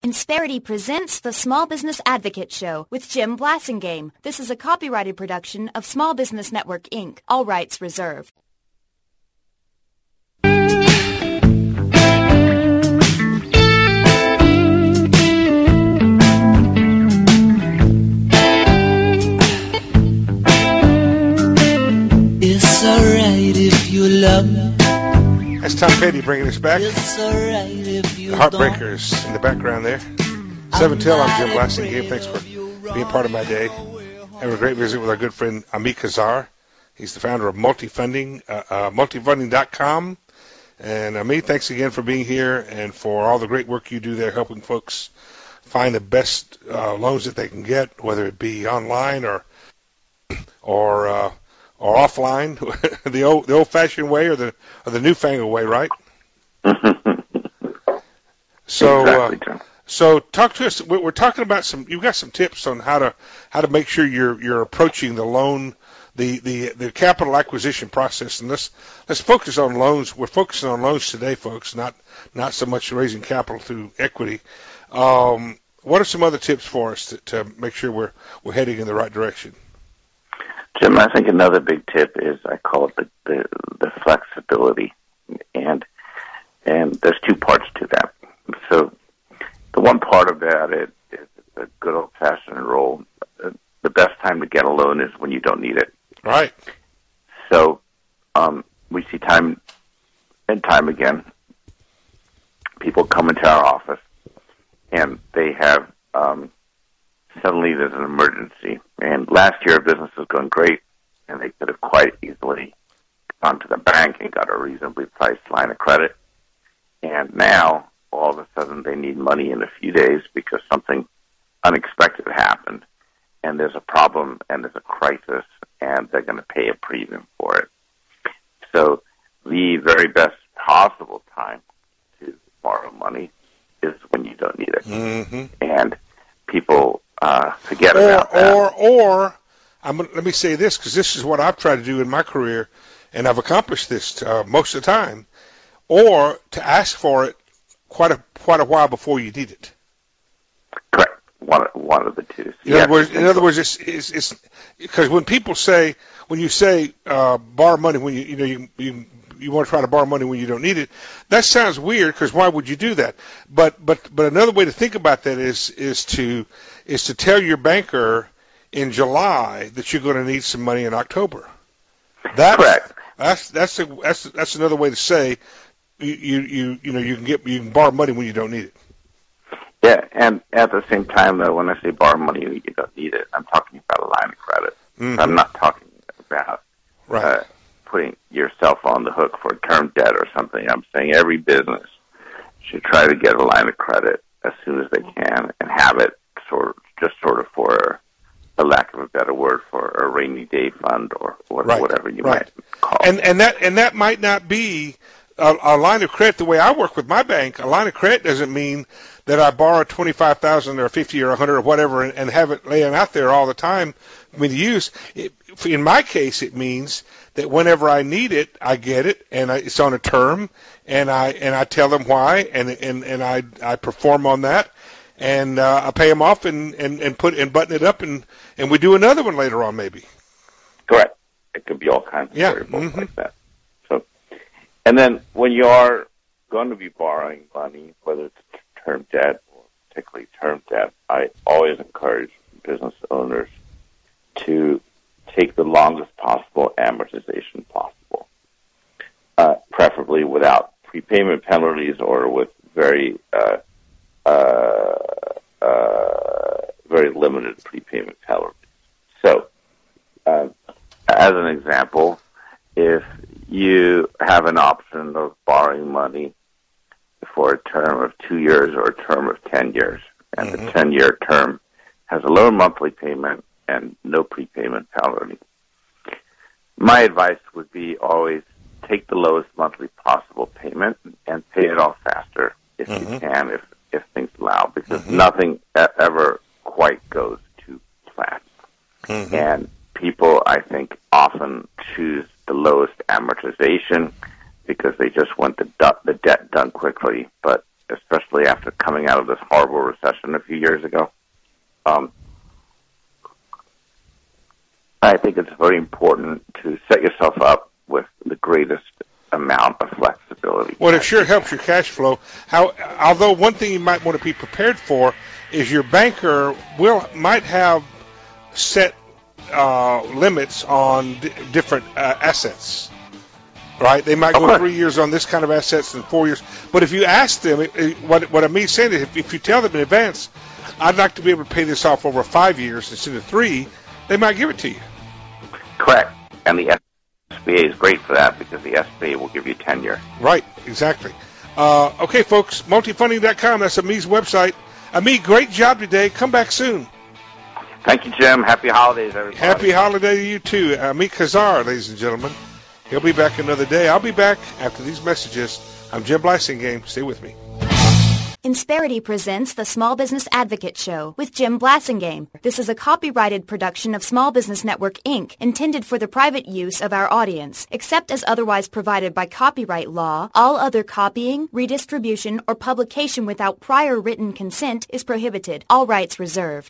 Insperity presents the Small Business Advocate Show with Jim Blasingame. This is a copyrighted production of Small Business Network, Inc. All rights reserved. It's alright if you love me. That's Tom Petty bringing us back. It's alright if you The Heartbreakers in the background there. 7 till, I'm Jim Blasingame. Thanks for being part of my day. Have a great visit with our good friend Amit Kazar. He's the founder of multifunding.com. And Amit, thanks again for being here and for all the great work you do there, helping folks find the best loans that they can get, whether it be online or offline, the old-fashioned way or the newfangled way, right? So, exactly. So talk to us. We're talking about you've got some tips on how to make sure you're approaching the loan, the capital acquisition process, and let's focus on loans. We're focusing on loans today, folks, not so much raising capital through equity. What are some other tips for us to make sure we're heading in the right direction? Jim, I think another big tip is I call it the flexibility, and there's two parts to that. So the one part of that is a good old-fashioned rule. The best time to get a loan is when you don't need it. Right. So we see time and time again people come into our office and they have suddenly there's an emergency. And last year business was going great and they could have quite easily gone to the bank and got a reasonably priced line of credit. And now all of a sudden they need money in a few days because something unexpected happened and there's a problem and there's a crisis and they're going to pay a premium for it. So the very best possible time to borrow money is when you don't need it. Mm-hmm. And people forget about that. Or let me say this, because this is what I've tried to do in my career, and I've accomplished this most of the time, or to ask for it quite a while before you need it. Correct. One of the two. In other words, it's because when you say borrow money when you want to try to borrow money when you don't need it, that sounds weird because why would you do that? But another way to think about that is to tell your banker in July that you're going to need some money in October. Correct. That's another way to say you can borrow money when you don't need it. Yeah, and at the same time, though, when I say borrow money when you don't need it, I'm talking about a line of credit. Mm-hmm. I'm not talking about putting yourself on the hook for term debt or something. I'm saying every business should try to get a line of credit as soon as they can and have it sort of for a lack of a better word, for a rainy day fund or whatever you might call it. And that might not be a line of credit. The way I work with my bank, a line of credit doesn't mean that I borrow $25,000 or $50 or $100 or whatever and have it laying out there all the time for me to use. In my case, it means that whenever I need it, I get it, and it's on a term, and I tell them why, and I perform on that, and I pay them off and button it up, and we do another one later on maybe. Correct. It could be all kinds of variables Mm-hmm. like that. So, and then when you are going to be borrowing money, whether it's term debt or particularly term debt, I always encourage business owners to take the longest possible amortization possible, preferably without prepayment penalties or with very limited prepayment penalties. So, as an example, if you have an option of borrowing money for a term of 2 years or a term of 10 years, and mm-hmm. the 10-year term has a low monthly payment and no prepayment penalty, my advice would be always take the lowest monthly possible payment and pay it off faster if mm-hmm. you can, if things allow, because mm-hmm. nothing ever quite goes to plan. Mm-hmm. And people, I think, often choose the lowest amortization because they just want the debt done quickly. But especially after coming out of this horrible recession a few years ago. I think it's very important to set yourself up with the greatest amount of flexibility. Well, it sure helps your cash flow. Although one thing you might want to be prepared for is your banker might have set limits on different assets. Right? They might go 3 years on this kind of assets and 4 years. But if you ask them, what I mean saying is, if you tell them in advance, I'd like to be able to pay this off over 5 years instead of 3, they might give it to you. Correct. And the SBA is great for that because the SBA will give you tenure. Right, exactly. Okay, folks, multifunding.com, that's Amit's website. Amit, great job today. Come back soon. Thank you, Jim. Happy holidays, everybody. Happy holiday to you, too. Amit Kazar, ladies and gentlemen. He'll be back another day. I'll be back after these messages. I'm Jim Blasingame. Stay with me. Insperity presents the Small Business Advocate Show with Jim Blasingame. This is a copyrighted production of Small Business Network, Inc., intended for the private use of our audience. Except as otherwise provided by copyright law, all other copying, redistribution, or publication without prior written consent is prohibited. All rights reserved.